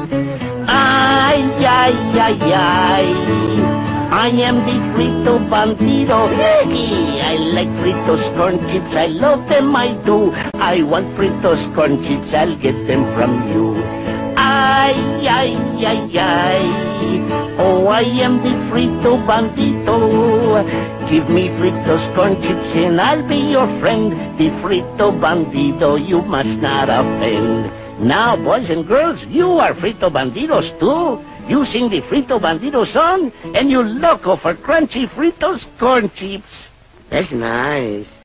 Ay, ay, ay, ay. I am the Frito Bandido. I like Fritos corn chips. I love them, I do. I want Fritos corn chips. I'll get them from you. Ay, ay, ay, ay. Oh, I am the Frito Bandido. Give me Fritos corn chips and I'll be your friend. The Frito Bandido, you must not offend. Now, boys and girls, you are Frito Bandidos too. You sing the Frito Bandido song, and you loco for crunchy Fritos corn chips. That's nice.